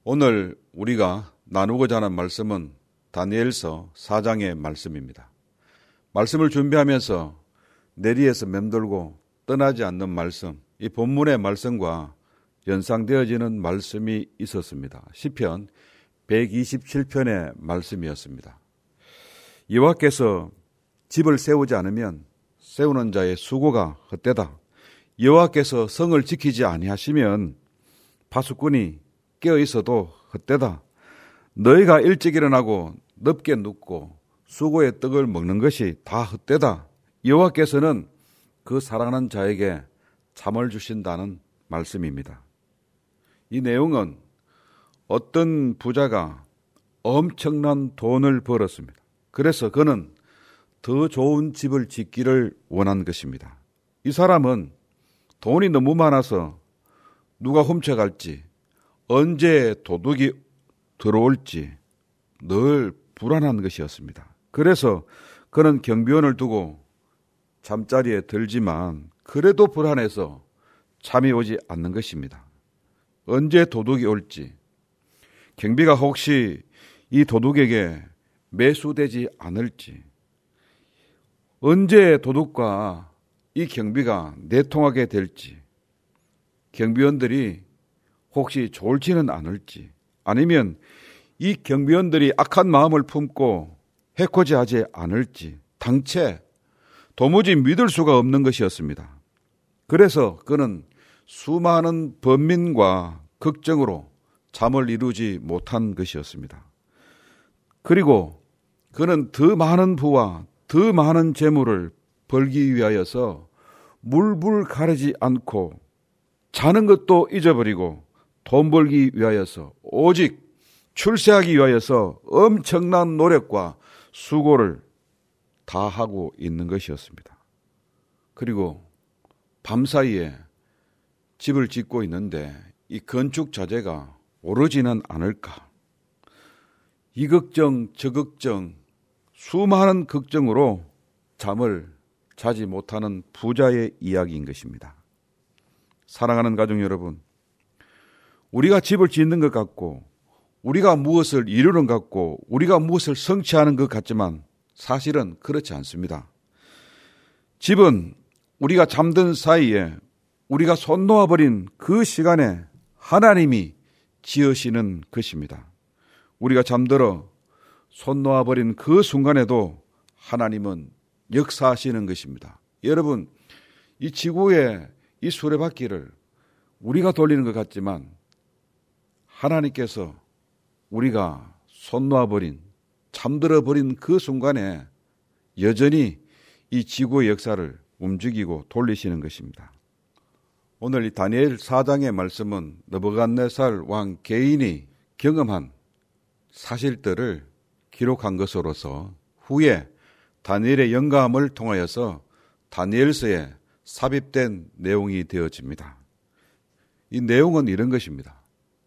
오늘 우리가 나누고자 하는 말씀은 다니엘서 4장의 말씀입니다. 말씀을 준비하면서 내리에서 맴돌고 떠나지 않는 말씀, 이 본문의 말씀과 연상되어지는 말씀이 있었습니다. 시편 127편의 말씀이었습니다. 여호와께서 집을 세우지 않으면 세우는 자의 수고가 헛되다. 여호와께서 성을 지키지 아니하시면 파수꾼이 깨어 있어도 헛되다. 너희가 일찍 일어나고 늦게 눕고 수고의 떡을 먹는 것이 다 헛되다. 여호와께서는 그 사랑하는 자에게 잠을 주신다는 말씀입니다. 이 내용은 어떤 부자가 엄청난 돈을 벌었습니다. 그래서 그는 더 좋은 집을 짓기를 원한 것입니다. 이 사람은 돈이 너무 많아서 누가 훔쳐갈지, 언제 도둑이 들어올지 늘 불안한 것이었습니다. 그래서 그는 경비원을 두고 잠자리에 들지만 그래도 불안해서 잠이 오지 않는 것입니다. 언제 도둑이 올지, 경비가 혹시 이 도둑에게 매수되지 않을지, 언제 도둑과 이 경비가 내통하게 될지, 경비원들이 혹시 졸지는 않을지, 아니면 이 경비원들이 악한 마음을 품고 해코지하지 않을지 당최 도무지 믿을 수가 없는 것이었습니다. 그래서 그는 수많은 번민과 걱정으로 잠을 이루지 못한 것이었습니다. 그리고 그는 더 많은 부와 더 많은 재물을 벌기 위하여서 물불 가리지 않고 자는 것도 잊어버리고 돈 벌기 위하여서 오직 출세하기 위하여서 엄청난 노력과 수고를 다하고 있는 것이었습니다. 그리고 밤사이에 집을 짓고 있는데 이 건축 자재가 오르지는 않을까. 이 걱정 저 걱정 수많은 걱정으로 잠을 자지 못하는 부자의 이야기인 것입니다. 사랑하는 가족 여러분, 우리가 집을 짓는 것 같고 우리가 무엇을 이루는 것 같고 우리가 무엇을 성취하는 것 같지만 사실은 그렇지 않습니다. 집은 우리가 잠든 사이에 우리가 손 놓아버린 그 시간에 하나님이 지으시는 것입니다. 우리가 잠들어 손 놓아버린 그 순간에도 하나님은 역사하시는 것입니다. 여러분, 이 지구의 이 수레바퀴를 우리가 돌리는 것 같지만 하나님께서 우리가 손 놓아버린, 잠들어버린 그 순간에 여전히 이 지구의 역사를 움직이고 돌리시는 것입니다. 오늘 이 다니엘 4장의 말씀은 느부갓네살 왕 개인이 경험한 사실들을 기록한 것으로서 후에 다니엘의 영감을 통하여서 다니엘서에 삽입된 내용이 되어집니다. 이 내용은 이런 것입니다.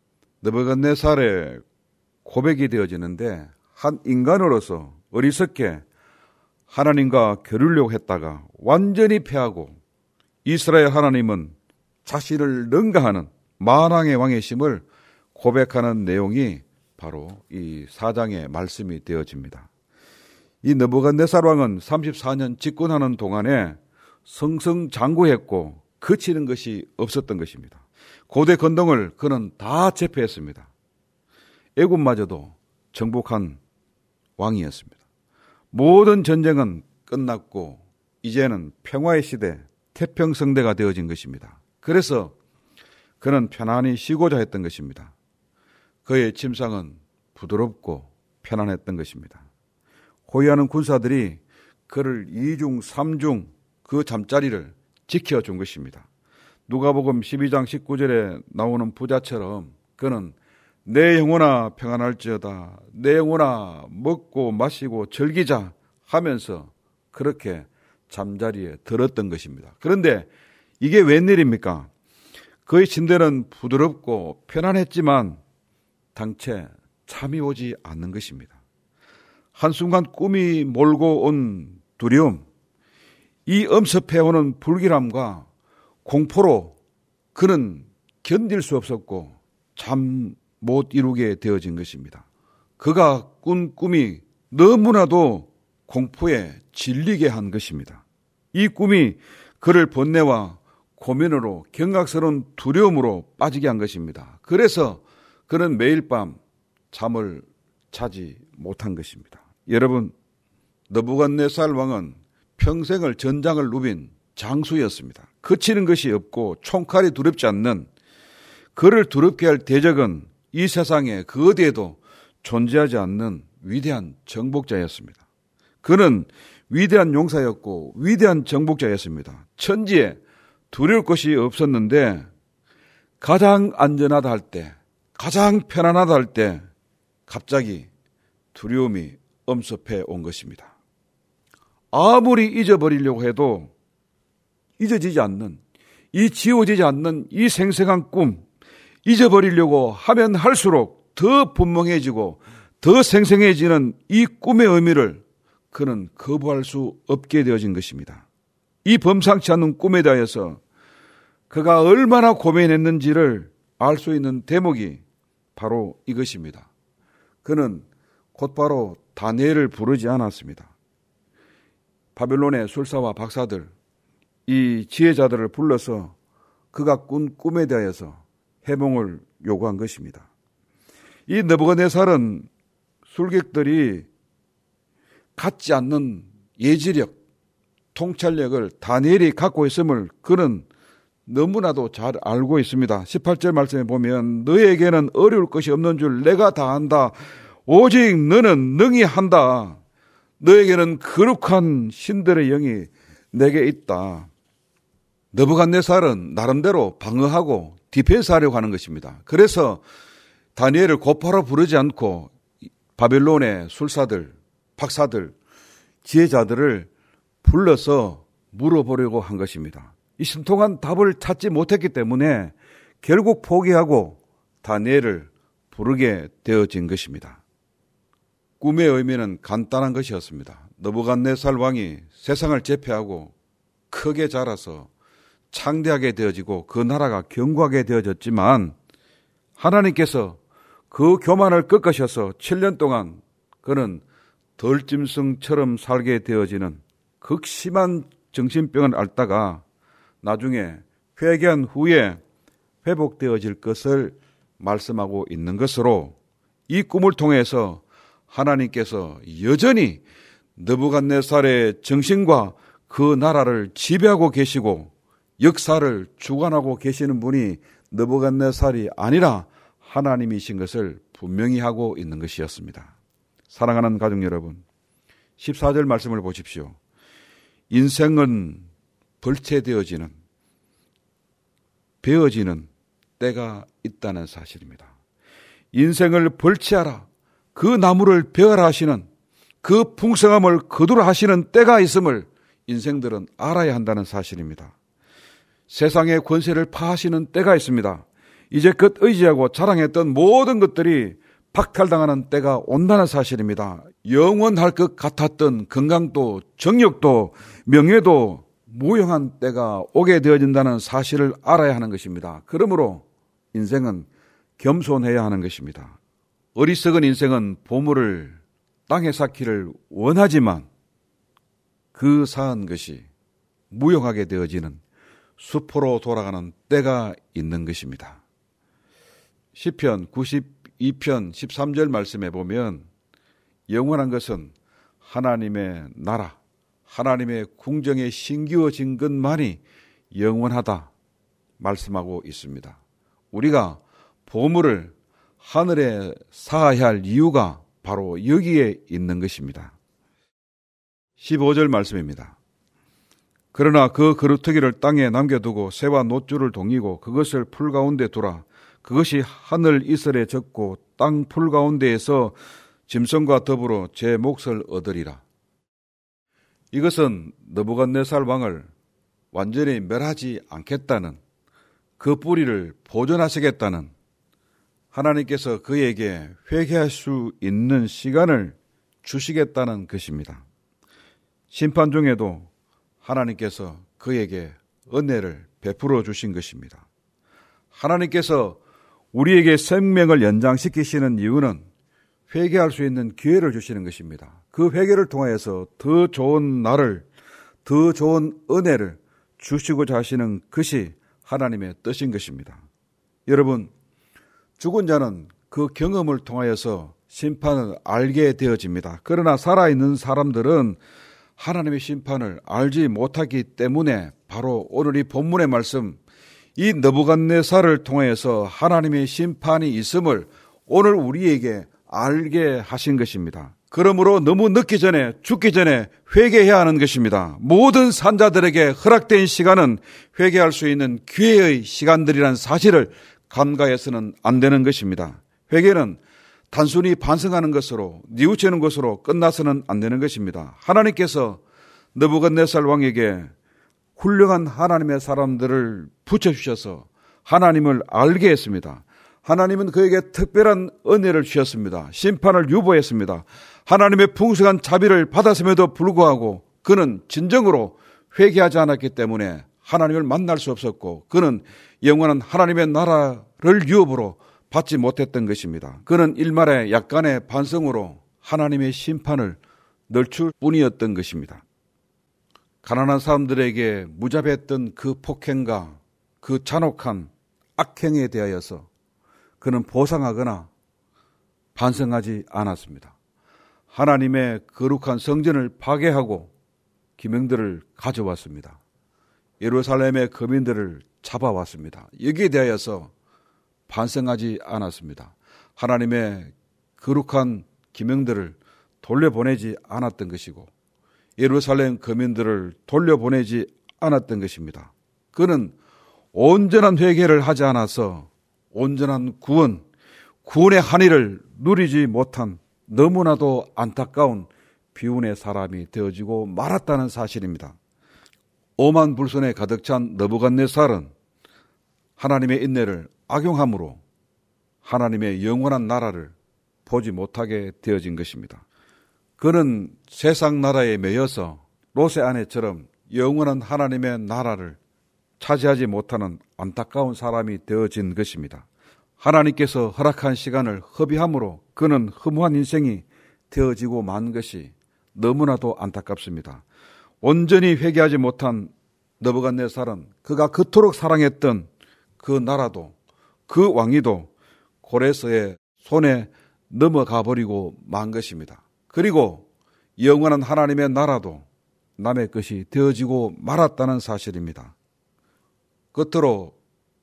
느부갓네살의 고백이 되어지는데 한 인간으로서 어리석게 하나님과 겨루려고 했다가 완전히 패하고 이스라엘 하나님은 자신을 능가하는 만왕의 왕이심을 고백하는 내용이 바로 이 4장의 말씀이 되어집니다. 이 느부갓네살 왕은 34년 집권하는 동안에 승승장구했고 그치는 것이 없었던 것입니다. 고대 건동을 그는 다 제패했습니다. 애굽마저도 정복한 왕이었습니다. 모든 전쟁은 끝났고 이제는 평화의 시대, 태평성대가 되어진 것입니다. 그래서 그는 편안히 쉬고자 했던 것입니다. 그의 침상은 부드럽고 편안했던 것입니다. 호위하는 군사들이 그를 2중 3중 그 잠자리를 지켜준 것입니다. 누가복음 12장 19절에 나오는 부자처럼 그는 내 영혼아 평안할지어다, 내 영혼아 먹고 마시고 즐기자 하면서 그렇게 잠자리에 들었던 것입니다. 그런데 이게 웬일입니까? 그의 침대는 부드럽고 편안했지만 당최 잠이 오지 않는 것입니다. 한순간 꿈이 몰고 온 두려움, 이 엄습해오는 불길함과 공포로 그는 견딜 수 없었고 못 이루게 되어진 것입니다. 그가 꾼 꿈이 너무나도 공포에 질리게 한 것입니다. 이 꿈이 그를 번뇌와 고민으로 경각스러운 두려움으로 빠지게 한 것입니다. 그래서 그는 매일 밤 잠을 자지 못한 것입니다. 여러분, 느부갓네살 왕은 평생을 전장을 누빈 장수였습니다. 그치는 것이 없고 총칼이 두렵지 않는, 그를 두렵게 할 대적은 이 세상에 그 어디에도 존재하지 않는 위대한 정복자였습니다. 그는 위대한 용사였고 위대한 정복자였습니다. 천지에 두려울 것이 없었는데 가장 안전하다 할 때, 가장 편안하다 할 때 갑자기 두려움이 엄습해 온 것입니다. 아무리 잊어버리려고 해도 잊어지지 않는, 이 지워지지 않는 이 생생한 꿈, 잊어버리려고 하면 할수록 더 분명해지고 더 생생해지는 이 꿈의 의미를 그는 거부할 수 없게 되어진 것입니다. 이 범상치 않은 꿈에 대해서 그가 얼마나 고민했는지를 알 수 있는 대목이 바로 이것입니다. 그는 곧바로 다니엘을 부르지 않았습니다. 바벨론의 술사와 박사들, 이 지혜자들을 불러서 그가 꾼 꿈에 대해서 해몽을 요구한 것입니다. 이 느부갓네살은 술객들이 갖지 않는 예지력, 통찰력을 다니엘이 갖고 있음을 그는 너무나도 잘 알고 있습니다. 18절 말씀에 보면 너에게는 어려울 것이 없는 줄 내가 다 안다. 오직 너는 능히 한다. 너에게는 거룩한 신들의 영이 내게 있다. 느부갓네살은 나름대로 방어하고 디펜스하려고 하는 것입니다. 그래서 다니엘을 곧바로 부르지 않고 바벨론의 술사들, 박사들, 지혜자들을 불러서 물어보려고 한 것입니다. 이 신통한 답을 찾지 못했기 때문에 결국 포기하고 다니엘을 부르게 되어진 것입니다. 꿈의 의미는 간단한 것이었습니다. 느부갓네살 왕이 세상을 제패하고 크게 자라서 창대하게 되어지고 그 나라가 견고하게 되어졌지만 하나님께서 그 교만을 꺾으셔서 7년 동안 그는 덜짐승처럼 살게 되어지는 극심한 정신병을 앓다가 나중에 회개한 후에 회복되어질 것을 말씀하고 있는 것으로 이 꿈을 통해서 하나님께서 여전히 느부갓네살의 정신과 그 나라를 지배하고 계시고 역사를 주관하고 계시는 분이 느부갓네살이 아니라 하나님이신 것을 분명히 하고 있는 것이었습니다. 사랑하는 가족 여러분, 14절 말씀을 보십시오. 인생은 벌채되어지는, 베어지는 때가 있다는 사실입니다. 인생을 벌채하라, 그 나무를 베어라 하시는, 그 풍성함을 거두라 하시는 때가 있음을 인생들은 알아야 한다는 사실입니다. 세상의 권세를 파하시는 때가 있습니다. 이제껏 의지하고 자랑했던 모든 것들이 박탈당하는 때가 온다는 사실입니다. 영원할 것 같았던 건강도 정력도 명예도 무용한 때가 오게 되어진다는 사실을 알아야 하는 것입니다. 그러므로 인생은 겸손해야 하는 것입니다. 어리석은 인생은 보물을 땅에 쌓기를 원하지만 그 쌓은 것이 무용하게 되어지는 수포로 돌아가는 때가 있는 것입니다. 시편 92편 13절 말씀에 보면 영원한 것은 하나님의 나라, 하나님의 궁정에 심기워진 것만이 영원하다 말씀하고 있습니다. 우리가 보물을 하늘에 쌓아야 할 이유가 바로 여기에 있는 것입니다. 15절 말씀입니다. 그러나 그 그루터기를 땅에 남겨두고 새와 놋줄을 동이고 그것을 풀 가운데 두라. 그것이 하늘 이슬에 젖고 땅 풀 가운데에서 짐승과 더불어 제 몫을 얻으리라. 이것은 느부갓네살 왕을 완전히 멸하지 않겠다는, 그 뿌리를 보존하시겠다는, 하나님께서 그에게 회개할 수 있는 시간을 주시겠다는 것입니다. 심판 중에도 하나님께서 그에게 은혜를 베풀어 주신 것입니다. 하나님께서 우리에게 생명을 연장시키시는 이유는 회개할 수 있는 기회를 주시는 것입니다. 그 회개를 통하여서 더 좋은 날을, 더 좋은 은혜를 주시고자 하시는 것이 하나님의 뜻인 것입니다. 여러분, 죽은 자는 그 경험을 통하여서 심판을 알게 되어집니다. 그러나 살아있는 사람들은 하나님의 심판을 알지 못하기 때문에 바로 오늘 이 본문의 말씀, 이 느부갓네살을 통해서 하나님의 심판이 있음을 오늘 우리에게 알게 하신 것입니다. 그러므로 너무 늦기 전에, 죽기 전에 회개해야 하는 것입니다. 모든 산자들에게 허락된 시간은 회개할 수 있는 기회의 시간들이라는 사실을 간과해서는 안 되는 것입니다. 회개는 단순히 반성하는 것으로, 뉘우치는 것으로 끝나서는 안 되는 것입니다. 하나님께서 느부갓네살 왕에게 훌륭한 하나님의 사람들을 붙여주셔서 하나님을 알게 했습니다. 하나님은 그에게 특별한 은혜를 주셨습니다. 심판을 유보했습니다. 하나님의 풍성한 자비를 받았음에도 불구하고 그는 진정으로 회개하지 않았기 때문에 하나님을 만날 수 없었고 그는 영원한 하나님의 나라를 유업으로 받지 못했던 것입니다. 그는 일말의 약간의 반성으로 하나님의 심판을 늦출 뿐이었던 것입니다. 가난한 사람들에게 무자비했던 그 폭행과 그 잔혹한 악행에 대하여서 그는 보상하거나 반성하지 않았습니다. 하나님의 거룩한 성전을 파괴하고 기명들을 가져왔습니다. 예루살렘의 거민들을 잡아왔습니다. 여기에 대하여서 반성하지 않았습니다. 하나님의 거룩한 기명들을 돌려보내지 않았던 것이고 예루살렘 거민들을 돌려보내지 않았던 것입니다. 그는 온전한 회개를 하지 않아서 온전한 구원의 한의를 누리지 못한 너무나도 안타까운 비운의 사람이 되어지고 말았다는 사실입니다. 오만 불손에 가득 찬 느부갓네살은 하나님의 인내를 악용함으로 하나님의 영원한 나라를 보지 못하게 되어진 것입니다. 그는 세상 나라에 매여서 롯의 아내처럼 영원한 하나님의 나라를 차지하지 못하는 안타까운 사람이 되어진 것입니다. 하나님께서 허락한 시간을 허비함으로 그는 허무한 인생이 되어지고 만 것이 너무나도 안타깝습니다. 온전히 회개하지 못한 느부갓네살은 그가 그토록 사랑했던 그 나라도 그 왕위도 고레스의 손에 넘어가 버리고 만 것입니다. 그리고 영원한 하나님의 나라도 남의 것이 되어지고 말았다는 사실입니다. 끝으로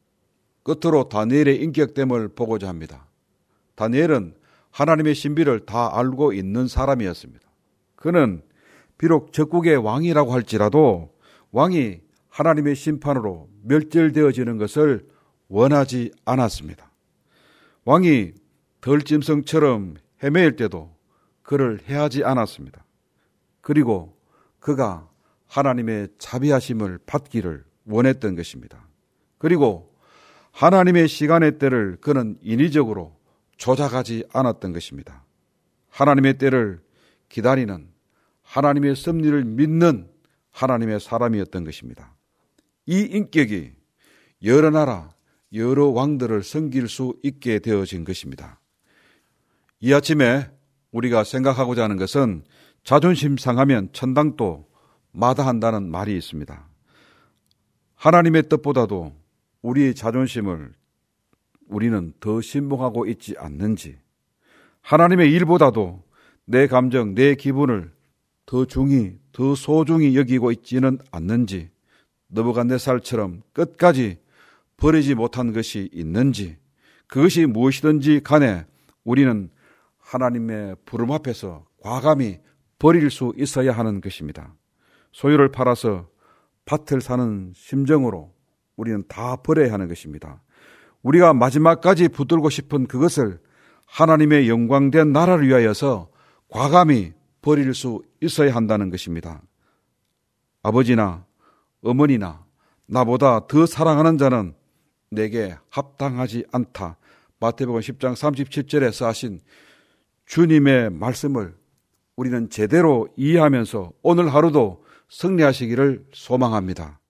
다니엘의 인격됨을 보고자 합니다. 다니엘은 하나님의 신비를 다 알고 있는 사람이었습니다. 그는 비록 적국의 왕이라고 할지라도 왕이 하나님의 심판으로 멸절되어지는 것을 원하지 않았습니다. 왕이 덜짐승처럼 헤매일 때도 그를 해하지 않았습니다. 그리고 그가 하나님의 자비하심을 받기를 원했던 것입니다. 그리고 하나님의 시간의 때를 그는 인위적으로 조작하지 않았던 것입니다. 하나님의 때를 기다리는 하나님의 섭리를 믿는 하나님의 사람이었던 것입니다. 이 인격이 여러 나라, 여러 왕들을 섬길 수 있게 되어진 것입니다. 이 아침에 우리가 생각하고자 하는 것은 자존심 상하면 천당도 마다한다는 말이 있습니다. 하나님의 뜻보다도 우리의 자존심을 우리는 더 신봉하고 있지 않는지, 하나님의 일보다도 내 감정, 내 기분을 더 소중히 여기고 있지는 않는지, 느부갓네살처럼 끝까지 버리지 못한 것이 있는지, 그것이 무엇이든지 간에 우리는 하나님의 부름 앞에서 과감히 버릴 수 있어야 하는 것입니다. 소유를 팔아서 밭을 사는 심정으로 우리는 다 버려야 하는 것입니다. 우리가 마지막까지 붙들고 싶은 그것을 하나님의 영광된 나라를 위하여서 과감히 버릴 수 있어야 한다는 것입니다. 아버지나 어머니나 나보다 더 사랑하는 자는 내게 합당하지 않다. 마태복음 10장 37절에서 하신 주님의 말씀을 우리는 제대로 이해하면서 오늘 하루도 승리하시기를 소망합니다.